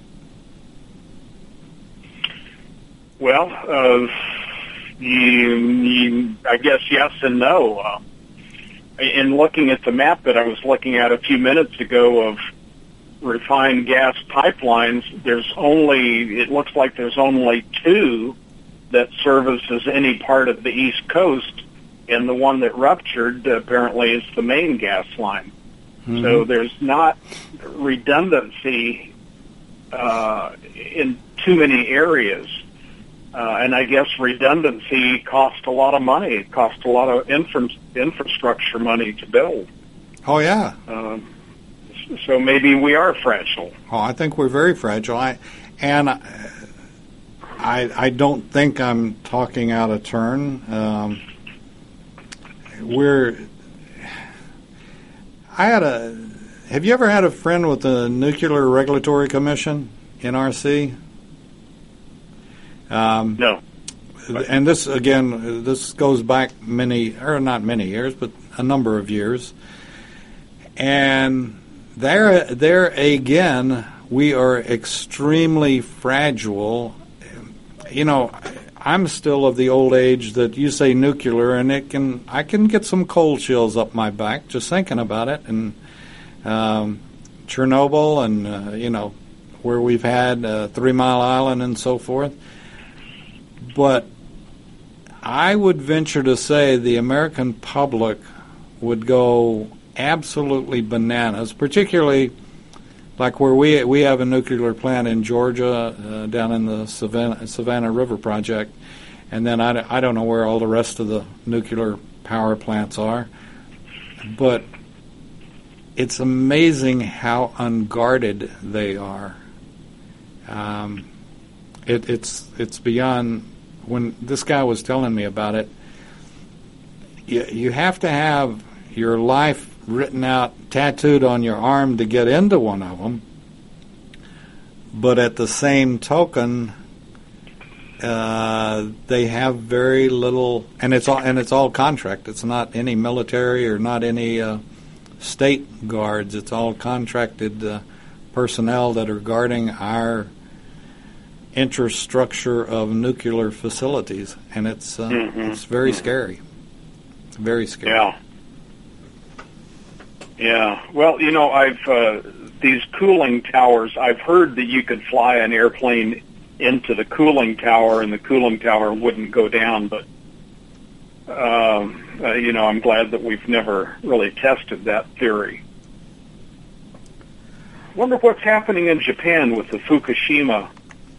[SPEAKER 3] Well, uh, you, you, I guess yes and no. Uh, in looking at the map that I was looking at a few minutes ago of refined gas pipelines, there's only, it looks like there's only two that services any part of the East Coast, and the one that ruptured apparently is the main gas line. Mm-hmm. So there's not redundancy uh, in too many areas. Uh, and I guess redundancy costs a lot of money. It costs a lot of infra- infrastructure money to build.
[SPEAKER 2] Oh, yeah.
[SPEAKER 3] Um, so maybe we are fragile.
[SPEAKER 2] Oh, I think we're very fragile. I, and I, I, I don't think I'm talking out of turn. Um, we're... I had a... Have you ever had a friend with the Nuclear Regulatory Commission, N R C? Um,
[SPEAKER 3] no.
[SPEAKER 2] And this, again, this goes back many, or not many years, but a number of years. And there, there again, we are extremely fragile. You know, I'm still of the old age that you say nuclear, and it can, I can get some cold chills up my back just thinking about it. And um, Chernobyl, and uh, you know, where we've had uh, Three Mile Island and so forth. But I would venture to say the American public would go absolutely bananas, particularly like where we we have a nuclear plant in Georgia, uh, down in the Savannah, Savannah River Project, and then I, I don't know where all the rest of the nuclear power plants are. But it's amazing how unguarded they are. Um, it, it's it's beyond... When this guy was telling me about it, you, you have to have your life written out, tattooed on your arm to get into one of them. But at the same token, uh, they have very little, and it's all and it's all contract. It's not any military or not any uh, state guards. It's all contracted uh, personnel that are guarding our infrastructure of nuclear facilities, and it's uh, mm-hmm. it's very scary. Very scary.
[SPEAKER 3] Yeah. Yeah. Well, you know, I've uh, these cooling towers. I've heard that you could fly an airplane into the cooling tower, and the cooling tower wouldn't go down. But um, uh, you know, I'm glad that we've never really tested that theory. Wonder what's happening in Japan with the Fukushima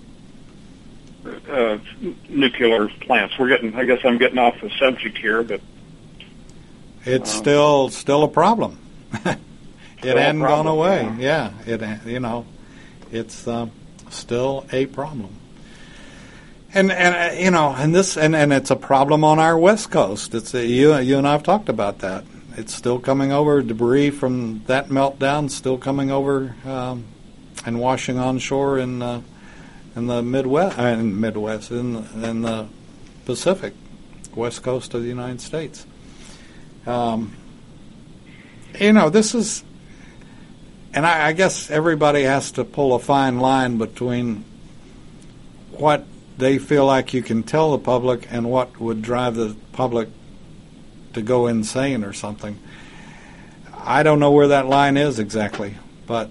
[SPEAKER 3] Uh, nuclear plants. We're getting. I guess I'm getting off the subject here, but
[SPEAKER 2] it's
[SPEAKER 3] um,
[SPEAKER 2] still still a problem. It hadn't gone away.
[SPEAKER 3] Yeah.
[SPEAKER 2] yeah, it you know, it's uh, still a problem. And and uh, you know, and this and, and it's a problem on our West Coast. It's a, you you and I've talked about that. It's still coming over. Debris from that meltdown still coming over um, and washing on shore in. Uh, In the Midwest, uh, in Midwest, in the, in the Pacific, West Coast of the United States. Um, you know, this is, and I, I guess everybody has to pull a fine line between what they feel like you can tell the public and what would drive the public to go insane or something. I don't know where that line is exactly, but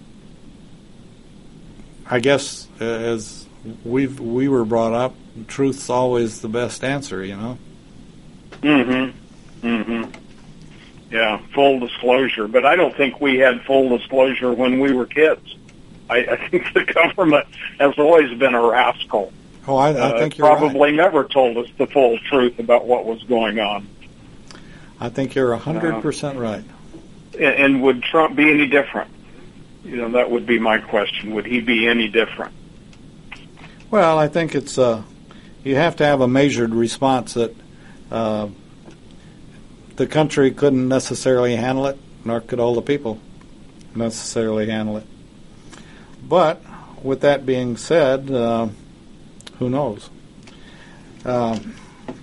[SPEAKER 2] I guess uh, as we've we were brought up, truth's always the best answer, you know.
[SPEAKER 3] Mm-hmm. Mm-hmm. Yeah, full disclosure. But I don't think we had full disclosure when we were kids. I, I think the government has always been a rascal.
[SPEAKER 2] Oh, I, I
[SPEAKER 3] uh,
[SPEAKER 2] think you're
[SPEAKER 3] probably
[SPEAKER 2] right.
[SPEAKER 3] never told us the full truth about what was going on.
[SPEAKER 2] I think you're one hundred percent uh, right.
[SPEAKER 3] And, and would Trump be any different? You know, that would be my question. Would he be any different?
[SPEAKER 2] Well, I think it's uh, you have to have a measured response that uh, the country couldn't necessarily handle it, nor could all the people necessarily handle it. But with that being said, uh, who knows? Um,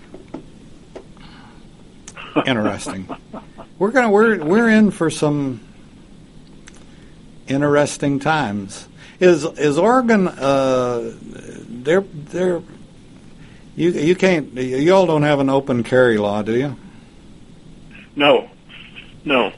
[SPEAKER 2] interesting. We're gonna we're we're in for some interesting times. Is is Oregon? Uh, they're they're you you can't you all don't have an open carry law, do you?
[SPEAKER 3] No, no,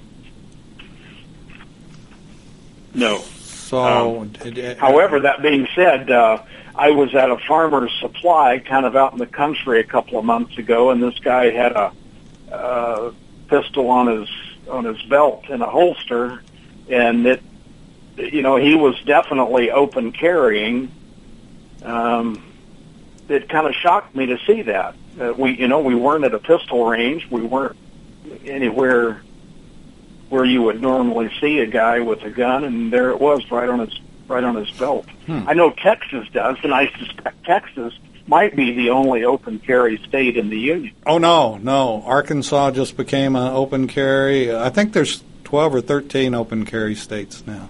[SPEAKER 3] no.
[SPEAKER 2] So,
[SPEAKER 3] um, however, that being said, uh, I was at a farmer's supply, kind of out in the country, a couple of months ago, and this guy had a uh, pistol on his on his belt in a holster, and it, you know, he was definitely open carrying. Um, it kind of shocked me to see that. Uh, we, you know, we weren't at a pistol range. We weren't anywhere where you would normally see a guy with a gun, and there it was, right on his right on his belt. Hmm. I know Texas does, and I suspect Texas might be the only open carry state in the union.
[SPEAKER 2] Oh no, no! Arkansas just became an open carry. I think there's twelve or thirteen open carry states now.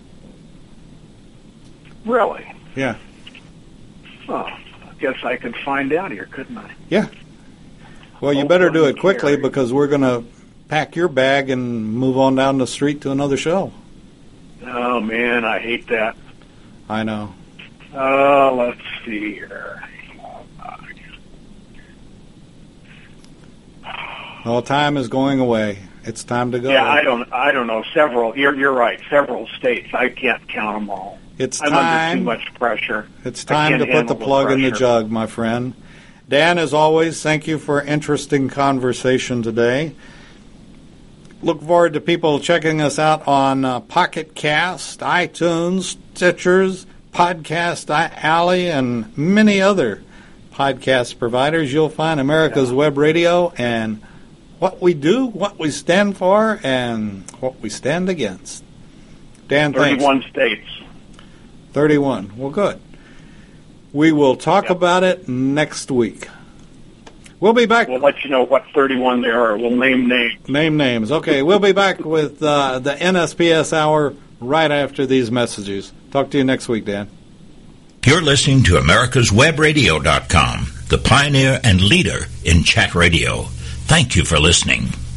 [SPEAKER 3] Really?
[SPEAKER 2] Yeah.
[SPEAKER 3] Oh, I guess I could find out here, couldn't I?
[SPEAKER 2] Yeah. Well, you better do it quickly because we're going to pack your bag and move on down the street to another show.
[SPEAKER 3] Oh, man, I hate that.
[SPEAKER 2] I know.
[SPEAKER 3] Uh, let's see here.
[SPEAKER 2] Well, time is going away. It's time to go.
[SPEAKER 3] Yeah, I don't I don't know. Several, you're, you're right, several states. I can't count them all.
[SPEAKER 2] It's
[SPEAKER 3] I'm
[SPEAKER 2] time.
[SPEAKER 3] under too much pressure.
[SPEAKER 2] It's time to put the plug in the jug, my friend. Dan, as always, thank you for an interesting conversation today. Look forward to people checking us out on uh, Pocket Cast, iTunes, Stitchers, Podcast Alley, and many other podcast providers. You'll find America's yeah. Web Radio and what we do, what we stand for, and what we stand against. Dan, thanks.
[SPEAKER 3] thirty-one states.
[SPEAKER 2] thirty-one. Well, good. We will talk
[SPEAKER 3] yep.
[SPEAKER 2] about it next week. We'll be back.
[SPEAKER 3] We'll let you know what thirty-one there are. We'll name names.
[SPEAKER 2] Name names. Okay, we'll be back with uh, the N S P S Hour right after these messages. Talk to you next week, Dan.
[SPEAKER 1] You're listening to Americas Web Radio dot com, the pioneer and leader in chat radio. Thank you for listening.